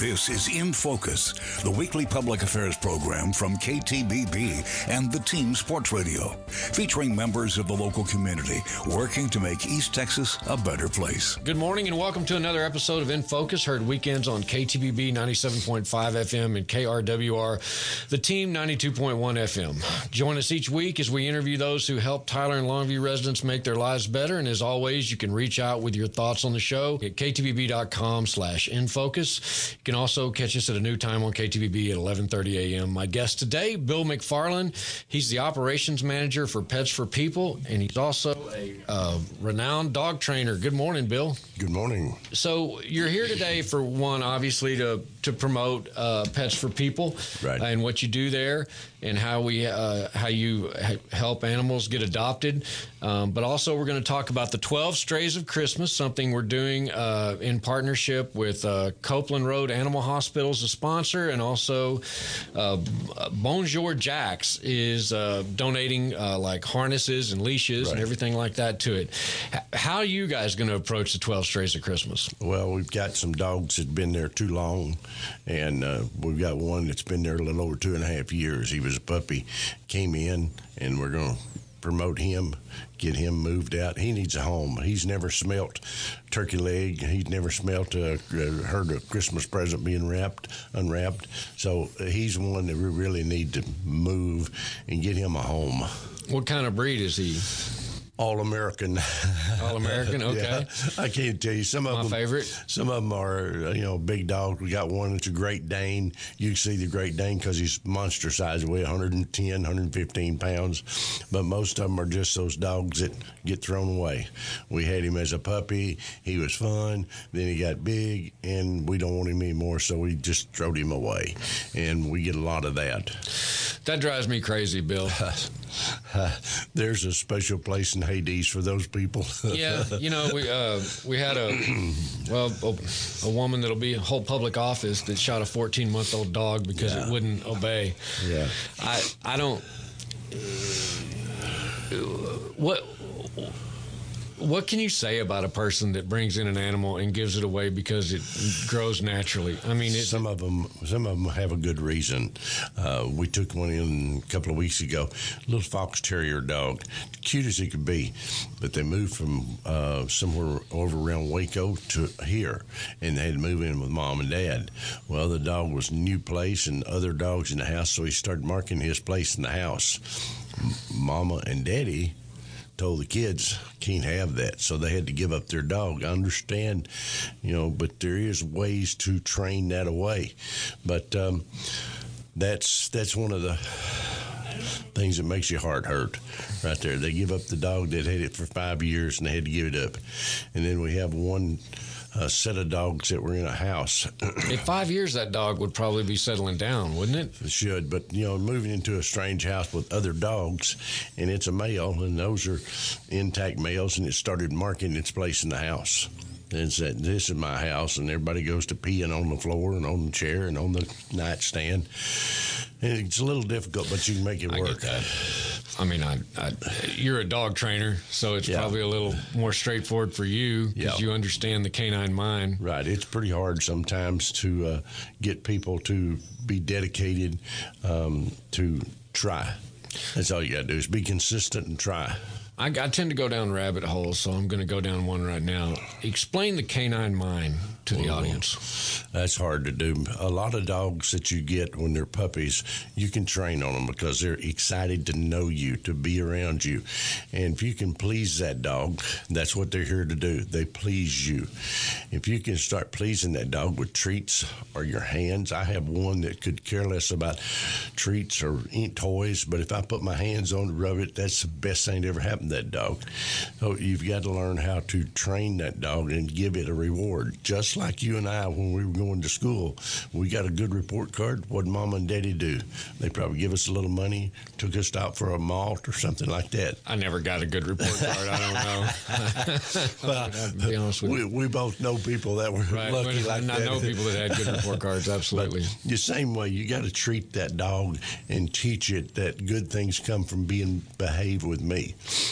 This is In Focus, the weekly public affairs program from KTBB and the Team Sports Radio, featuring members of the local community working to make East Texas a better place. Good morning and welcome to another episode of In Focus, heard weekends on KTBB 97.5 FM and KRWR, the Team 92.1 FM. Join us each week as we interview those who help Tyler and Longview residents make their lives better. And as always, you can reach out with your thoughts on the show at ktbb.com/infocus. You can also catch us at a new time on KTBB at 11:30 a.m. My guest today, Bill McFarland. He's the operations manager for Pets for People, and he's also a renowned dog trainer. Good morning, Bill. Good morning. So you're here today for one, obviously, to promote Pets for People, right, and what you do there, and how you help animals get adopted. But also, we're going to talk about the 12 Strays of Christmas, something we're doing in partnership with Copeland Road Animal Hospital as a sponsor, and also Bonjour Jacks is donating like harnesses and leashes and everything like that to it. How are you guys going to approach the 12 Strays of Christmas? Well, we've got some dogs that have been there too long, and we've got one that's been there a little over 2.5 years. He was a puppy, came in, and we're going to promote him, get him moved out. He needs a home. He's never smelt turkey leg. He's never smelt heard a Christmas present being unwrapped. So he's one that we really need to move and get him a home. What kind of breed is he? All-American. All-American, okay. Yeah, I can't tell you. Some of them, favorite. Some of them are, big dogs. We got one that's a Great Dane. You can see the Great Dane because he's monster size, weigh 110, 115 pounds. But most of them are just those dogs that get thrown away. We had him as a puppy. He was fun. Then he got big, and we don't want him anymore, so we just throwed him away. And we get a lot of that. That drives me crazy, Bill. There's a special place in Hades for those people. Yeah, we had a woman that'll hold public office that shot a 14-month-old dog because it wouldn't obey. Yeah, I don't. What can you say about a person that brings in an animal and gives it away because it grows naturally? I mean, some of them have a good reason. We took one in a couple of weeks ago, a little fox terrier dog, cute as he could be, but they moved from somewhere over around Waco to here, and they had to move in with mom and dad. Well, the dog was a new place and other dogs in the house, so he started marking his place in the house. Mama and daddy told the kids can't have that, so they had to give up their dog. I understand, but there is ways to train that away. But that's one of the things that makes your heart hurt right there. They give up the dog that had it for 5 years, and they had to give it up. And then we have one set of dogs that were in a house. In 5 years, that dog would probably be settling down, wouldn't it? It should, but moving into a strange house with other dogs, and it's a male, and those are intact males, and it started marking its place in the house. And said, "This is my house," and everybody goes to peeing on the floor and on the chair and on the nightstand. And it's a little difficult, but you can make it work. I get that. I mean, you're a dog trainer, so it's probably a little more straightforward for you because you understand the canine mind. Right. It's pretty hard sometimes to get people to be dedicated to try. That's all you got to do is be consistent and try. I tend to go down rabbit holes, so I'm going to go down one right now. Explain the canine mind to the audience. That's hard to do. A lot of dogs that you get when they're puppies, you can train on them because they're excited to know you, to be around you. And if you can please that dog, that's what they're here to do. They please you. If you can start pleasing that dog with treats or your hands, I have one that could care less about treats or toys, but if I put my hands on to rub it, that's the best thing that ever happened to that dog. So you've got to learn how to train that dog and give it a reward. Just like you and I, when we were going to school, we got a good report card. What did Mama and Daddy do? They probably give us a little money, took us out for a malt or something like that. I never got a good report card. I don't know. Well, to be honest with you. We both know people that were lucky like that. I know people that had good report cards, absolutely. But the same way, you got to treat that dog and teach it that good things come from being behaved with me.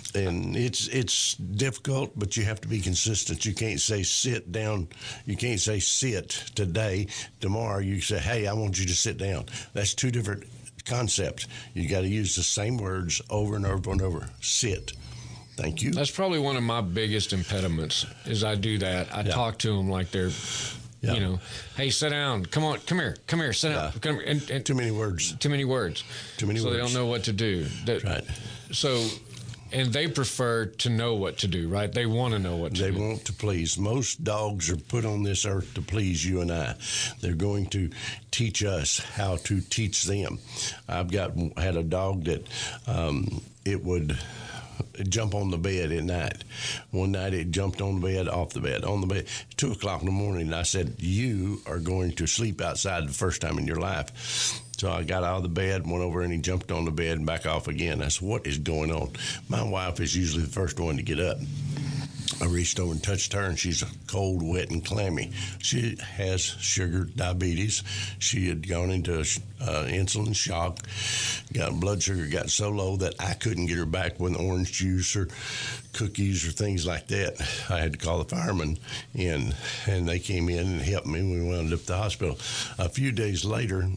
And it's difficult, but you have to be consistent. You can't say sit down. You can't say sit today. Tomorrow you say, hey, I want you to sit down. That's two different concepts. You got to use the same words over and over and over. Sit. Thank you. That's probably one of my biggest impediments is I do that. I talk to them like they're, you know, hey, sit down. Come on, come here, sit down. Come here. And too many words. Too many words. So they don't know what to do. Right. So, and they prefer to know what to do, right? They want to know what to do. They want to please. Most dogs are put on this earth to please you and I. They're going to teach us how to teach them. I've had a dog that it would jump on the bed at night. One night it jumped on the bed, off the bed, on the bed. 2 o'clock in the morning, and I said, you are going to sleep outside the first time in your life. So I got out of the bed, went over, and he jumped on the bed and back off again. I said, what is going on? My wife is usually the first one to get up. I reached over and touched her, and she's cold, wet, and clammy. She has sugar diabetes. She had gone into insulin shock, got blood sugar got so low that I couldn't get her back with orange juice or cookies or things like that. I had to call the firemen in, and they came in and helped me. We wound up at the hospital. A few days later,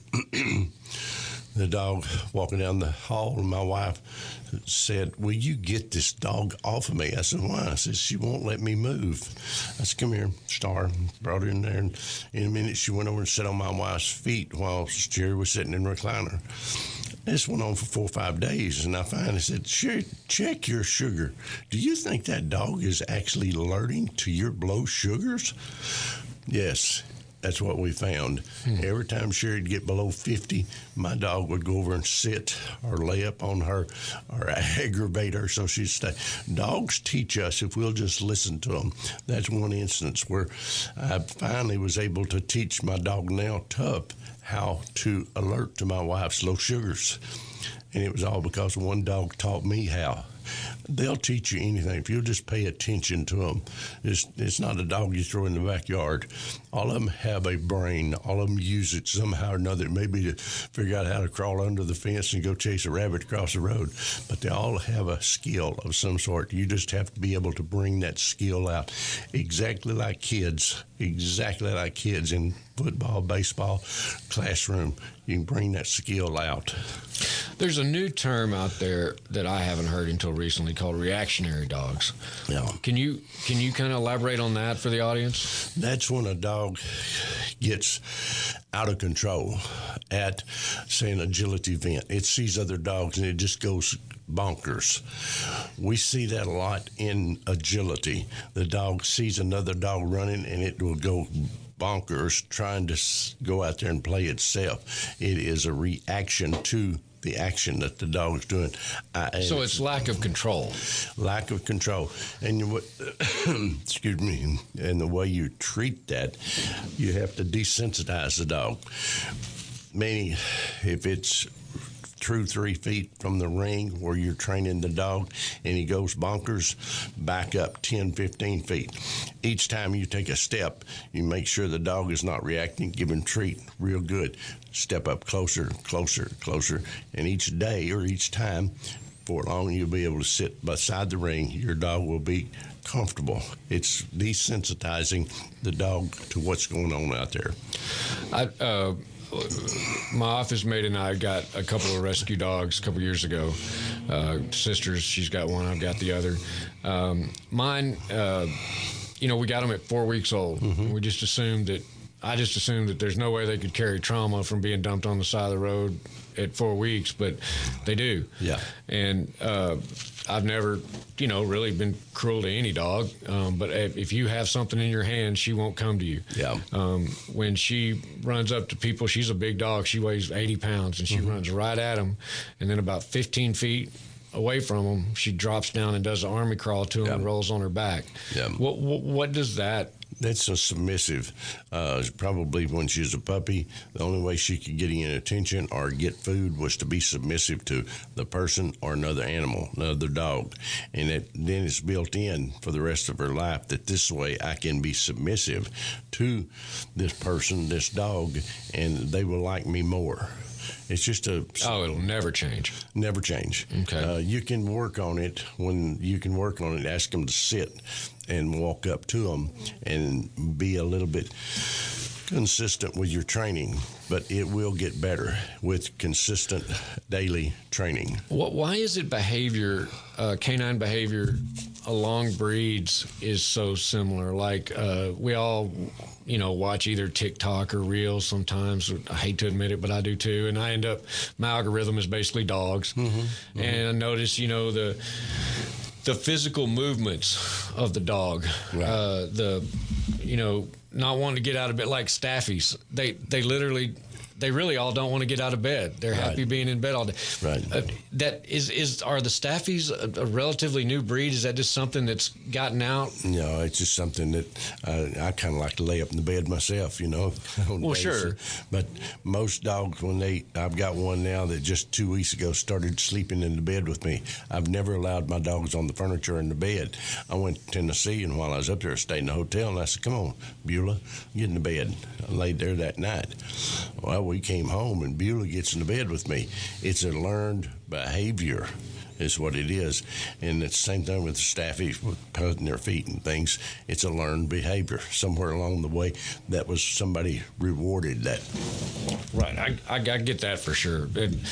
the dog walking down the hall, and my wife said, will you get this dog off of me? I said, why? I said, she won't let me move. I said, come here, Star. Brought her in there, and in a minute she went over and sat on my wife's feet while Sherry was sitting in the recliner. This went on for 4 or 5 days, and I finally said, Sherry, check your sugar. Do you think that dog is actually alerting to your blood sugars? Yes. That's what we found. Every time Sherry'd get below 50, my dog would go over and sit or lay up on her or aggravate her so she'd stay. Dogs teach us if we'll just listen to them. That's one instance where I finally was able to teach my dog now, Tup, how to alert to my wife's low sugars. And it was all because one dog taught me how. They'll teach you anything if you'll just pay attention to them. It's not a dog you throw in the backyard. All of them have a brain. All of them use it somehow or another. Maybe to figure out how to crawl under the fence and go chase a rabbit across the road. But they all have a skill of some sort. You just have to be able to bring that skill out. Exactly like kids in football, baseball, classroom. You can bring that skill out. There's a new term out there that I haven't heard until recently called reactionary dogs. Yeah. Can you kind of elaborate on that for the audience? That's when a dog gets out of control at, say, an agility event. It sees other dogs and it just goes bonkers. We see that a lot in agility. The dog sees another dog running and it will go bonkers trying to go out there and play itself. It is a reaction to the action that the dog's doing. So it's lack of control. Lack of control. And excuse me, and the way you treat that, you have to desensitize the dog. Meaning, if it's true 3 feet from the ring where you're training the dog and he goes bonkers, back up 10, 15 feet. Each time you take a step, you make sure the dog is not reacting, give him treat real good. Step up closer, closer, closer. And each day or each time, for long you'll be able to sit beside the ring. Your dog will be comfortable. It's desensitizing the dog to what's going on out there. My office mate and I got a couple of rescue dogs a couple years ago. Sisters, she's got one, I've got the other. Mine, we got them at 4 weeks old. Mm-hmm. I just assumed that there's no way they could carry trauma from being dumped on the side of the road at 4 weeks, but they do. Yeah. And I've never, really been cruel to any dog. But if you have something in your hand, she won't come to you. Yeah. When she runs up to people, she's a big dog. She weighs 80 pounds, and she runs right at them. And then about 15 feet away from them, she drops down and does an army crawl to them and rolls on her back. Yeah. What does that? That's a submissive. Probably when she was a puppy, the only way she could get any attention or get food was to be submissive to the person or another animal, another dog. And then it's built in for the rest of her life that this way I can be submissive to this person, this dog, and they will like me more. It's just it'll never change. Never change. Okay. You can work on it when you can work on it. Ask them to sit and walk up to them and be a little bit consistent with your training, but it will get better with consistent daily training. Why is it canine behavior along breeds is so similar? Like we all, watch either TikTok or Reels sometimes. I hate to admit it, but I do too. And my algorithm is basically dogs. Mm-hmm. And I notice, the physical movements of the dog, right. Not wanting to get out of bed, like staffies. They really all don't want to get out of bed. They're happy being in bed all day. Right. Are the staffies a relatively new breed? Is that just something that's gotten out? No, it's just something that I kind of like to lay up in the bed myself, Well, sure. But most dogs, I've got one now that just 2 weeks ago started sleeping in the bed with me. I've never allowed my dogs on the furniture in the bed. I went to Tennessee, and while I was up there, I stayed in the hotel, and I said, "Come on, Beulah, get in the bed." I laid there that night. Well, we came home, and Beulah gets in the bed with me. It's a learned behavior is what it is. And it's the same thing with the staffies, with putting their feet and things. It's a learned behavior. Somewhere along the way, that was somebody rewarded that. Right. I get that for sure.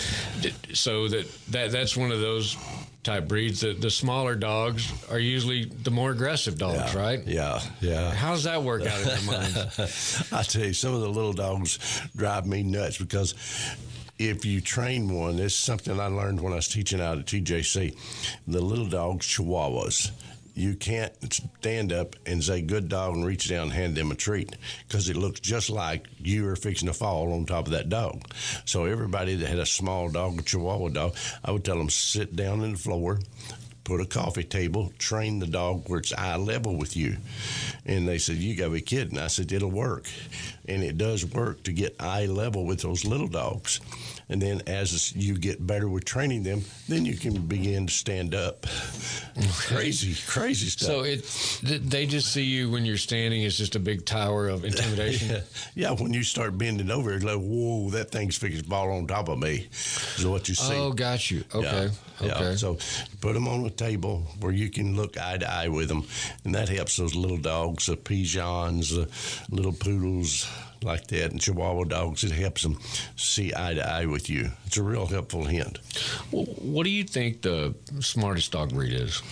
So that's one of those type breeds. The smaller dogs are usually the more aggressive dogs, right? Yeah. How does that work out in their minds? I tell you, some of the little dogs drive me nuts because if you train one, it's something I learned when I was teaching out at TJC. The little dogs, Chihuahuas, you can't stand up and say, "Good dog," and reach down and hand them a treat, because it looks just like you are fixing to fall on top of that dog. So everybody that had a small dog, a Chihuahua dog, I would tell them, sit down on the floor, put a coffee table, train the dog where it's eye level with you. And they said, "You got to be kidding." I said, "It'll work." And it does work to get eye level with those little dogs. And then as you get better with training them, then you can begin to stand up. Crazy stuff. So they just see you when you're standing as just a big tower of intimidation? Yeah, when you start bending over, it's like, whoa, that thing's fixing to fall on top of me, is what you see. Oh, got you. Okay. Yeah. Okay. So put them on a table where you can look eye to eye with them, and that helps those little dogs, the Pijans, the little poodles like that, and Chihuahua dogs. It helps them see eye to eye with you. It's a real helpful hint. Well, what do you think the smartest dog breed is?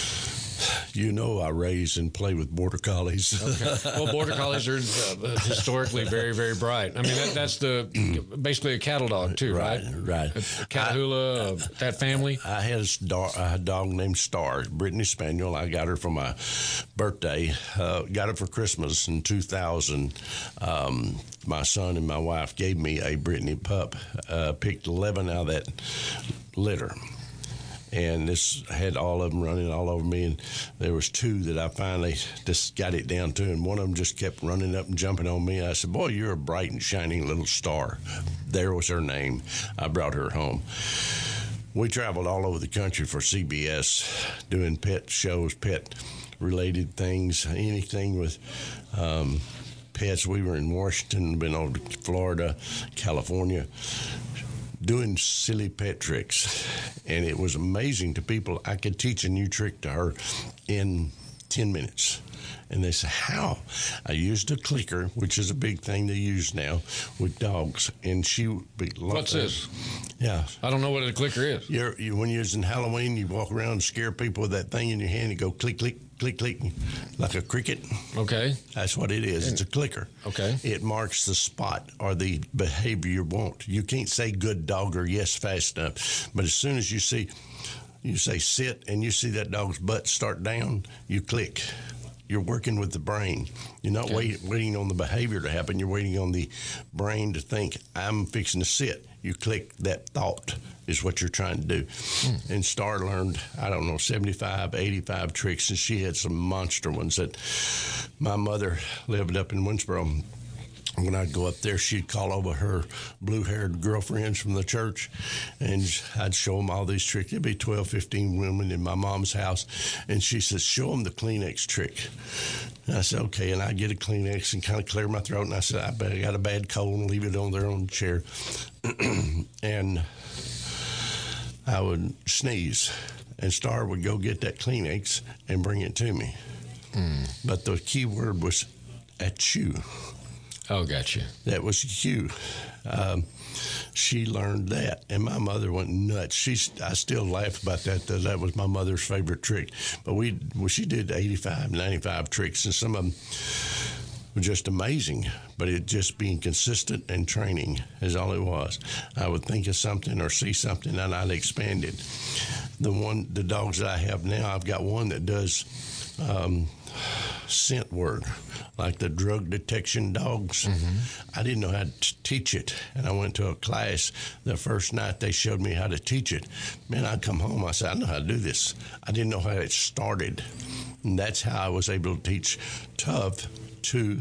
I raise and play with Border Collies. Okay. Well, Border Collies are historically very, very bright. I mean, that's basically a cattle dog too, right? Right. Catahoula, that family. I had a dog named Star, Brittany Spaniel. I got her for my birthday. Got her for Christmas in 2000. My son and my wife gave me a Brittany pup. Picked 11 out of that litter. And this had all of them running all over me, and there was 2 that I finally just got it down to, and one of them just kept running up and jumping on me. I said, "Boy, you're a bright and shining little star." There was her name. I brought her home. We traveled all over the country for CBS, doing pet shows, pet-related things, anything with pets. We were in Washington, been over to Florida, California, doing silly pet tricks, and it was amazing to people. I could teach a new trick to her in 10 minutes. And they said, "How?" I used a clicker, which is a big thing they use now with dogs. And she would be like, "What's this?" Yeah. I don't know what a clicker is. When you're in Halloween, you walk around and scare people with that thing in your hand and go click, click, click, click, like a cricket. Okay. That's what it is. It's a clicker. Okay. It marks the spot or the behavior you want. You can't say good dog or yes fast enough. But as soon as you say sit, and you see that dog's butt start down, you click. You're working with the brain. You're not waiting on the behavior to happen. You're waiting on the brain to think, "I'm fixing to sit." You click that thought is what you're trying to do. And Star learned, 75, 85 tricks, and she had some monster ones that my mother lived up in Winsboro. when I'd go up there, she'd call over her blue-haired girlfriends from the church, and I'd show them all these tricks. There'd be 12, 15 women in my mom's house, and she says, show them the Kleenex trick. And I said, okay, and I'd get a Kleenex and kind of clear my throat, and I said, I got a bad cold, and leave it on there on the chair. And I would sneeze, and Star would go get that Kleenex and bring it to me. But the key word was achoo. Oh, gotcha. That was cue. She learned that, and my mother went nuts. I still laugh about that. That was my mother's favorite trick. But she did 85, 95 tricks, and some of them were just amazing. But it just being consistent and training is all it was. I would think of something or see something, and I'd expand it. The dogs that I have now, I've got one that does scent work, like the drug detection dogs. I didn't know how to teach it, and I went to a class. The first night they showed me how to teach it. Man, I'd come home, I said, I know how to do this. I didn't know how it started, and that's how I was able to teach Tough to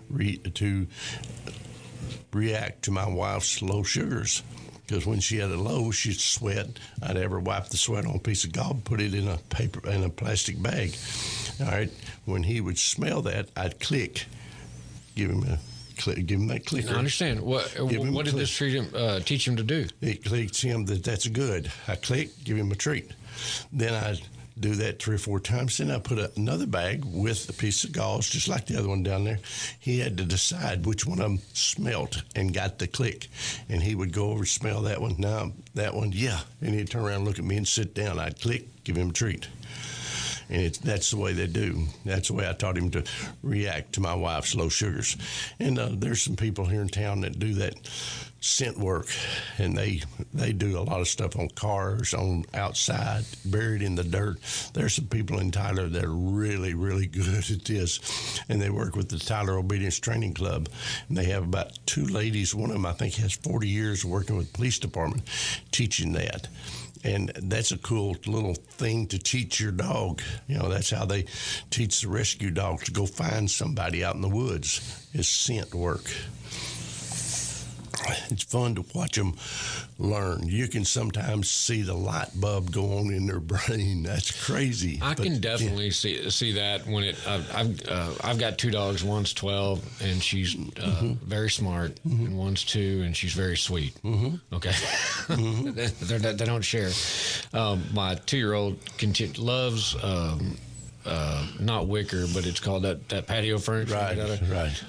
react to my wife's low sugars. Because when she had a low, she'd sweat. I'd ever wipe the sweat on a piece of gauze, put it in a plastic bag. All right. When he would smell that, I'd click, give him that clicker. I understand. What did this teach him to do? It clicks him that's good. I click, give him a treat. Then I'd do that 3 or 4 times. Then I put another bag with a piece of gauze, just like the other one down there. He had to decide which one of them smelt and got the click. And he would go over and smell that one. Now, that one, yeah. And he'd turn around and look at me and sit down. I'd click, give him a treat. And that's the way they do. That's the way I taught him to react to my wife's low sugars. And there's some people here in town that do that scent work, and they do a lot of stuff on cars, on outside, buried in the dirt. There's some people in Tyler that are really, really good at this, and they work with the Tyler Obedience Training Club, and they have about 2 ladies. One of them, I think, has 40 years of working with the police department teaching that. And that's a cool little thing to teach your dog. You know, that's how they teach the rescue dogs to go find somebody out in the woods, is scent work. It's fun to watch them learn. You can sometimes see the light bulb go on in their brain. That's crazy. I can definitely see that when I've got 2 dogs. One's 12 and she's very smart, and one's 2 and she's very sweet. Okay, they don't share. My 2-year-old loves. Not wicker, but it's called that patio furniture. Right.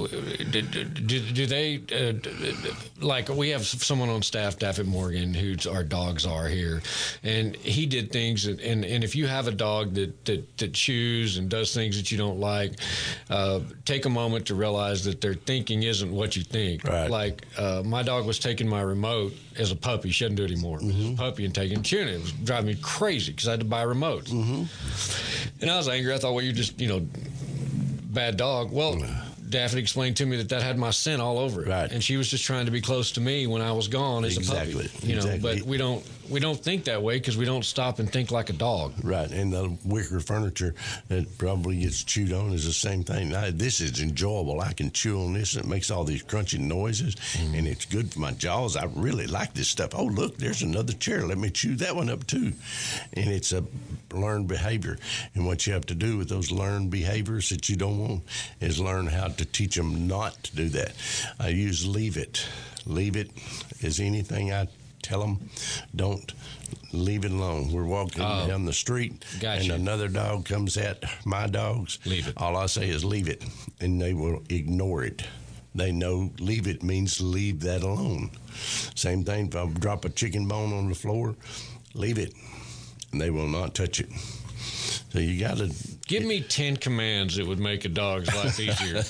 Do they like? We have someone on staff, Daffy Morgan, who's our dogs are here, and he did things. And if you have a dog that chews and does things that you don't like, take a moment to realize that their thinking isn't what you think. Right. Like my dog was taking my remote as a puppy. She doesn't do it anymore. As a puppy and taking chewing it. It was driving me crazy because I had to buy remotes. And I was angry. I thought, well, you're just, bad dog. Well, Daphne explained to me that had my scent all over it. Right. And she was just trying to be close to me when I was gone as a puppy. Exactly. But we don't think that way because we don't stop and think like a dog. Right. And the wicker furniture that probably gets chewed on is the same thing. This is enjoyable. I can chew on this, and it makes all these crunching noises, and it's good for my jaws. I really like this stuff. Oh, look, there's another chair. Let me chew that one up too. And it's a learned behavior. And what you have to do with those learned behaviors that you don't want is learn how to teach them not to do that. I use leave it. Leave it is anything I tell them. Don't leave it alone. We're walking down the street, and another dog comes at my dogs. Leave it. All I say is leave it, and they will ignore it. They know leave it means leave that alone. Same thing, if I drop a chicken bone on the floor, leave it, and they will not touch it. So you got to give me 10 commands that would make a dog's life easier.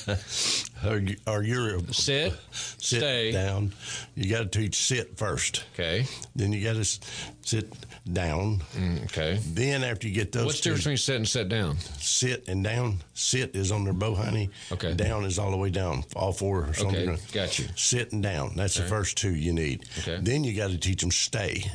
Or you're sit, stay down. You got to teach sit first. Okay. Then you got to sit down. Okay. Then after you get those, what's the difference between sit and sit down? Sit and down. Sit is on their bow honey. Okay. Down is all the way down. All 4 or something. Okay. Got you. Sit and down. That's the first 2 you need. Okay. Then you got to teach them stay.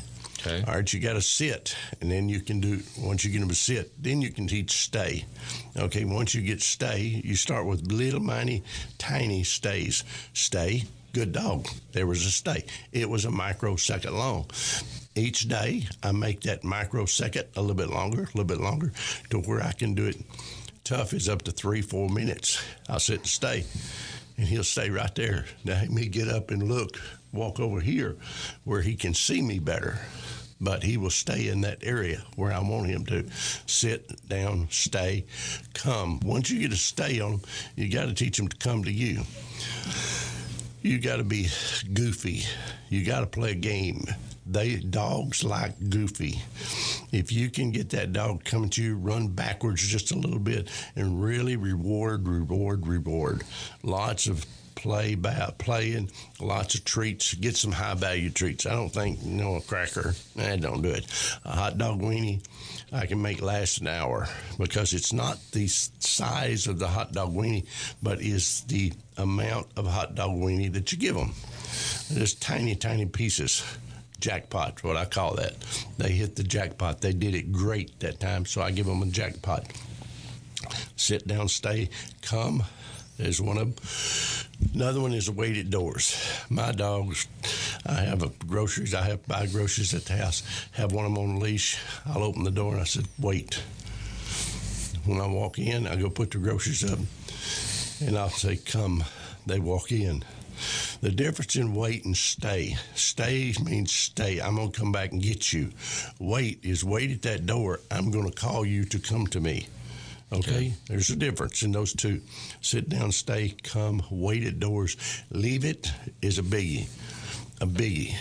Okay. All right, you got to sit, and then you can do, once you get them to sit, then you can teach stay. Okay, once you get stay, you start with little, tiny stays. Stay, good dog. There was a stay. It was a microsecond long. Each day, I make that microsecond a little bit longer, to where I can do it. Tough is up to 3-4 minutes. I'll sit and stay, and he'll stay right there. Now, me get up and walk over here where he can see me better. But he will stay in that area where I want him to sit down, stay, come. Once you get a stay on him, you got to teach him to come to you. You got to be goofy. You got to play a game. Dogs like goofy. If you can get that dog coming to you, run backwards just a little bit, and really reward. Lots of playing, lots of treats. Get some high value treats. I don't think, a cracker, don't do it. A hot dog weenie, I can make last an hour, because it's not the size of the hot dog weenie, but is the amount of hot dog weenie that you give them. Just tiny pieces. Jackpot, what I call that. They hit the jackpot. They did it great that time, so I give them a jackpot. Sit down, stay, come. There's one of them. Another one is weighted doors. My dogs, I have groceries. I have to buy groceries at the house. Have one of them on a leash. I'll open the door and I said, wait. When I walk in, I go put the groceries up, and I'll say, come. They walk in. The difference in wait and stay. Stay means stay. I'm going to come back and get you. Wait is wait at that door. I'm going to call you to come to me. Okay? There's a difference in those two. Sit down, stay, come, wait at doors. Leave it is a biggie. A biggie.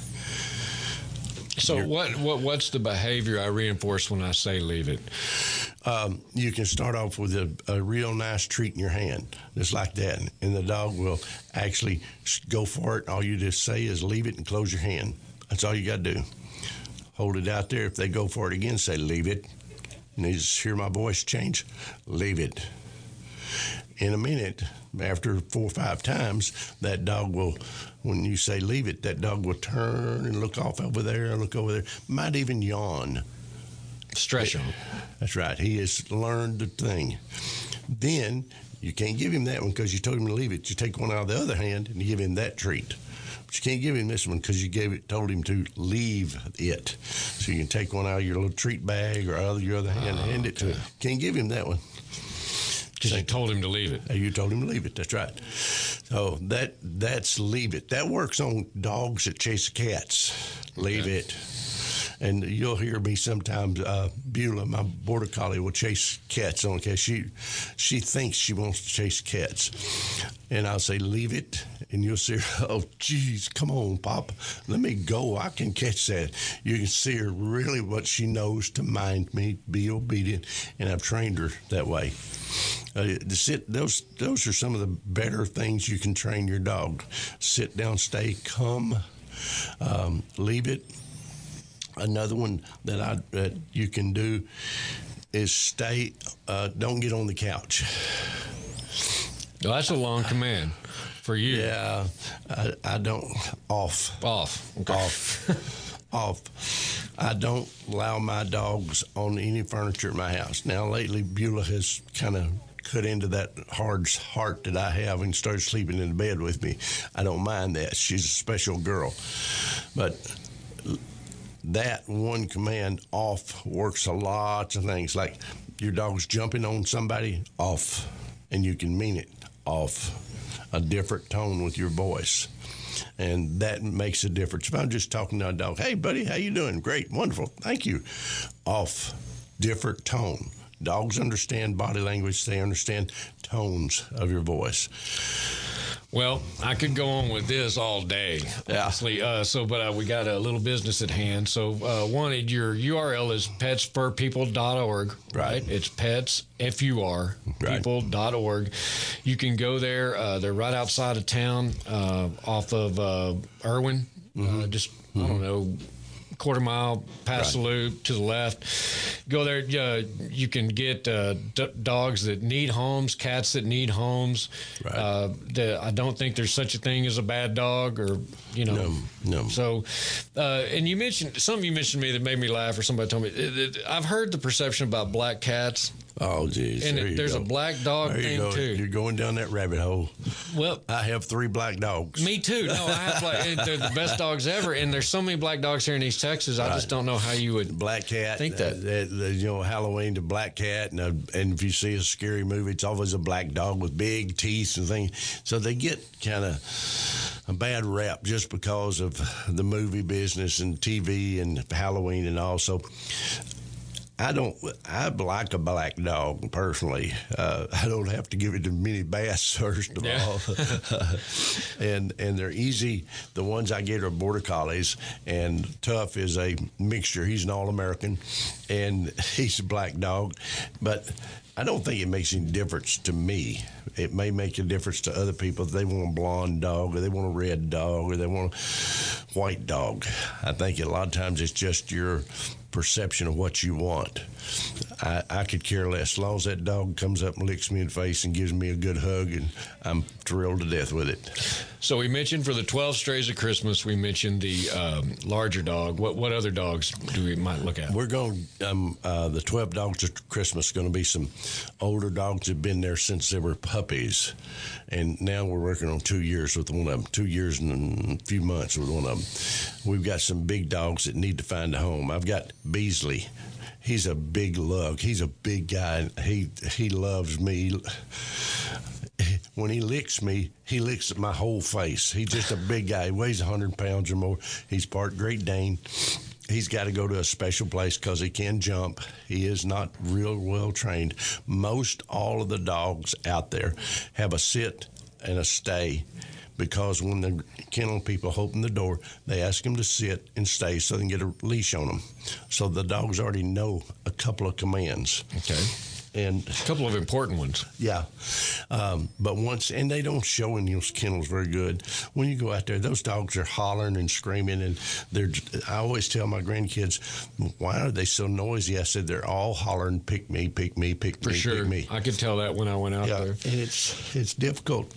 So what's the behavior I reinforce when I say leave it? You can start off with a real nice treat in your hand, just like that, and the dog will actually go for it. All you just say is leave it and close your hand. That's all you got to do. Hold it out there. If they go for it again, say leave it. And you just hear my voice change, leave it. In a minute, after 4 or 5 times, that dog will, when you say leave it, that dog will turn and look off over there, look over there, might even yawn. Stretch him. That's right. He has learned the thing. Then you can't give him that one because you told him to leave it. You take one out of the other hand and you give him that treat. But you can't give him this one because you told him to leave it. So you can take one out of your little treat bag or out of your other hand and hand it to him. Can't give him that one. Because you told him to leave it. You told him to leave it. That's right. So that's leave it. That works on dogs that chase cats. Leave it. And you'll hear me sometimes, Beulah, my border collie, will chase cats on cats. She thinks she wants to chase cats. And I'll say, leave it. And you'll see her, oh, geez, come on, Pop. Let me go. I can catch that. You can see her really what she knows to mind me, be obedient. And I've trained her that way. Those are some of the better things you can train your dog. Sit down, stay, come, leave it. Another one that you can do is stay. Don't get on the couch. Well, that's a long command for you. Yeah, I don't. Off. Okay. Off. I don't allow my dogs on any furniture at my house. Now, lately, Beulah has kind of cut into that hard heart that I have and started sleeping in the bed with me. I don't mind that. She's a special girl. But that one command, off, works a lot of things. Like your dog's jumping on somebody, off. And you can mean it, off. A different tone with your voice. And that makes a difference. If I'm just talking to a dog, hey, buddy, how you doing? Great, wonderful, thank you. Off, different tone. Dogs understand body language. They understand tones of your voice. Well, I could go on with this all day, honestly. But we got a little business at hand. So, your URL is petsfurpeople.org, right? It's pets, F-U-R, people.org. You can go there. They're right outside of town, off of Irwin. I don't know, quarter mile past the loop to the left. Go there. You can get dogs that need homes, cats that need homes. Right. I don't think there's such a thing as a bad dog, or No. So, and you mentioned something. You mentioned to me that made me laugh, or somebody told me. I've heard the perception about black cats. Oh, geez. And there's a black dog thing too. You're going down that rabbit hole. Well, I have 3 black dogs. Me too. No, I have they're the best dogs ever, and there's so many black dogs here in East Texas. I just don't know how you would black cat. think that. Halloween, the black cat, and if you see a scary movie, it's always a black dog with big teeth and things. So they get kind of a bad rap just because of the movie business and TV and Halloween and all. So I like a black dog personally. I don't have to give it to many baths first of all, and they're easy. The ones I get are border collies, and Tough is a mixture. He's an all-American, and he's a black dog, but I don't think it makes any difference to me. It may make a difference to other people if they want a blonde dog, or they want a red dog, or they want a white dog. I think a lot of times it's just your perception of what you want. I could care less. As long as that dog comes up and licks me in the face and gives me a good hug, and I'm thrilled to death with it. So we mentioned for the 12 Strays of Christmas, we mentioned the larger dog. What other dogs do we might look at? We're going, the 12 Dogs of Christmas, going to be some older dogs that have been there since they were puppies. And now we're working on 2 years with one of them, 2 years and a few months with one of them. We've got some big dogs that need to find a home. I've got Beasley. He's a big lug. He's a big guy. He loves me. When he licks me, he licks at my whole face. He's just a big guy. He weighs 100 pounds or more. He's part Great Dane. He's got to go to a special place because he can jump. He is not real well trained. Most all of the dogs out there have a sit and a stay, because when the kennel people open the door, they ask them to sit and stay so they can get a leash on them. So the dogs already know a couple of commands. Okay. And a couple of important ones. Yeah. But and they don't show in those kennels very good. When you go out there, those dogs are hollering and screaming, and I always tell my grandkids, why are they so noisy? I said, they're all hollering, pick me, pick me, pick For me, sure. pick me. I could tell that when I went out there. And it's difficult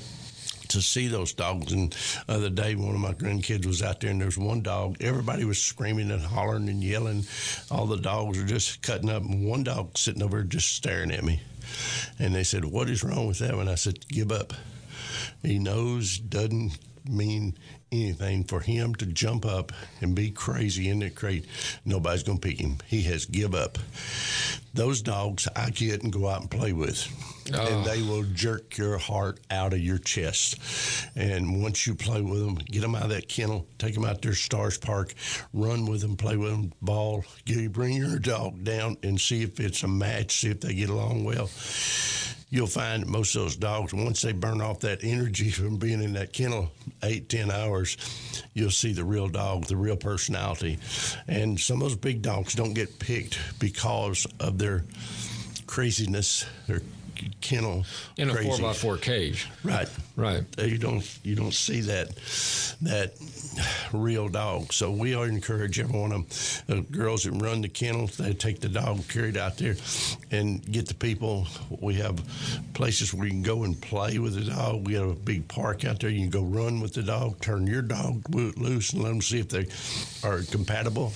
to see those dogs. And the other day, one of my grandkids was out there, and there's one dog. Everybody was screaming and hollering and yelling. All the dogs were just cutting up, and one dog sitting over just staring at me. And they said, what is wrong with that one? I said, give up. He knows doesn't mean anything for him to jump up and be crazy in that crate. Nobody's going to pick him. He has give up. Those dogs I get and go out and play with. And they will jerk your heart out of your chest. And once you play with them, get them out of that kennel, take them out there to Stars Park, run with them, play with them, ball, bring your dog down and see if it's a match, see if they get along well. You'll find that most of those dogs, once they burn off that energy from being in that kennel 8-10 hours, you'll see the real dog, the real personality. And some of those big dogs don't get picked because of their craziness, their kennel in a crazy. 4x4 cage. Right. You don't see that real dog. So we are encourage every one of them, girls that run the kennels, they take the dog, carry it out there, and get the people. We have places where you can go and play with the dog. We have a big park out there. You can go run with the dog, turn your dog loose, and let them see if they are compatible.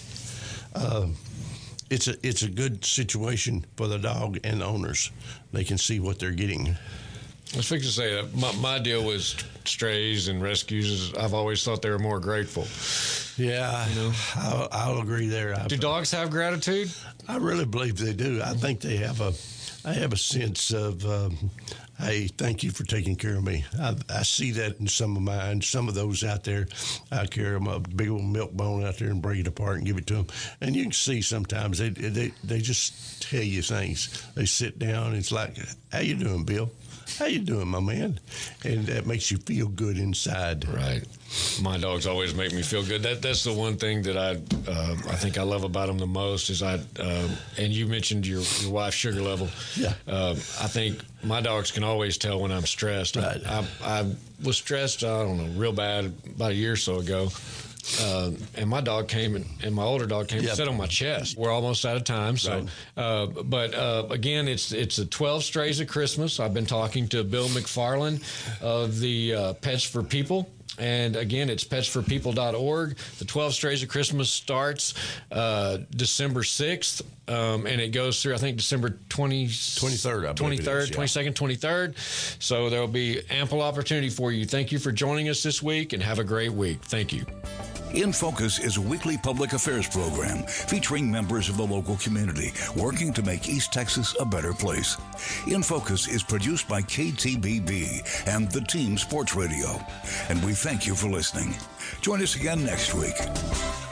It's a good situation for the dog and the owners. They can see what they're getting. I was fixing to say that my deal with strays and rescues is I've always thought they were more grateful. Yeah, I'll agree there. Do dogs have gratitude? I really believe they do. I think they have a sense of, hey, thank you for taking care of me. I see that in some of mine. Some of those out there, I carry them a big old milk bone out there and break it apart and give it to them. And you can see sometimes they just tell you things. They sit down and it's like, how you doing, Bill? How you doing, my man? And that makes you feel good inside. Right. My dogs always make me feel good. That's the one thing that I think I love about them the most is and you mentioned your wife's sugar level. Yeah. I think my dogs can always tell when I'm stressed. Right. I was stressed, I don't know, real bad about a year or so ago. And my dog came and my older dog came and sat on my chest. We're almost out of time. So, right. But again, it's the 12 Strays of Christmas. I've been talking to Bill McFarland of the Pets for People. And again, it's petsforpeople.org. The 12 Strays of Christmas starts December 6th, and it goes through, I think, December 23rd, 22nd, 23rd. So there will be ample opportunity for you. Thank you for joining us this week, and have a great week. Thank you. In Focus is a weekly public affairs program featuring members of the local community working to make East Texas a better place. In Focus is produced by KTBB and the Team Sports Radio. And we thank you for listening. Join us again next week.